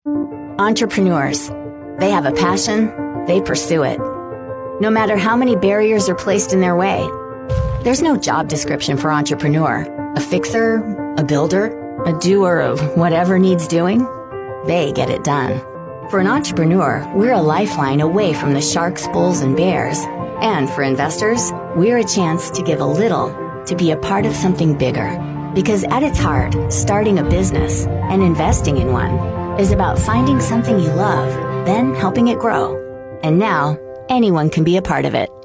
Entrepreneurs. They have a passion, they pursue it. No matter how many barriers are placed in their way. There's no job description for entrepreneur. A fixer, a builder, a doer of whatever needs doing. They get it done. For an entrepreneur, we're a lifeline away from the sharks, bulls, and bears. And for investors, we're a chance to give a little, to be a part of something bigger. Because at its heart, starting a business and investing in one is about finding something you love, then helping it grow. And now, anyone can be a part of it.